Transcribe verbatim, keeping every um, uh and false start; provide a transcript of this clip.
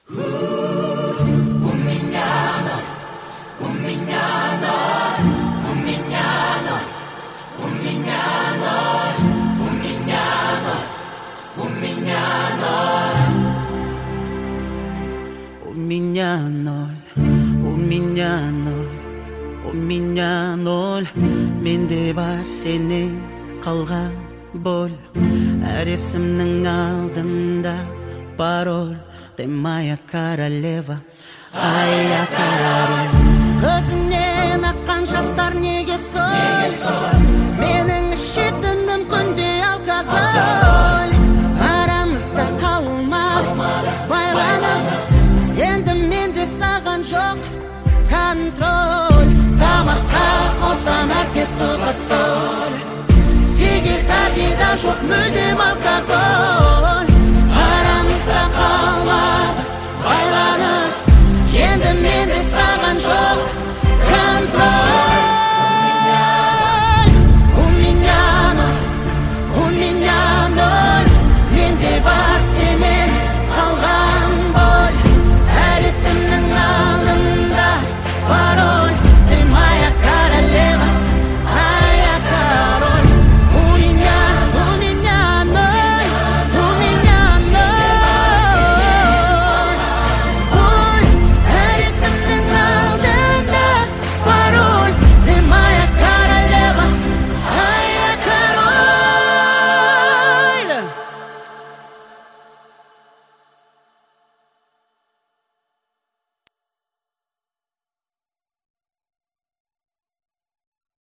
Менде бар сені қалған бол. Әр есімнің алдында пароль. Ты моя королева, ай король. Көзіңнен аққан жастар неге сол? Менің ішетінім күнде алкоголь. Арамызда қалмады байланыс. Енді менде саған жоқ контроль. Тамаққа қосам әркез тұзға сол. Сегіз айда жоқ мүлдем алкоголь.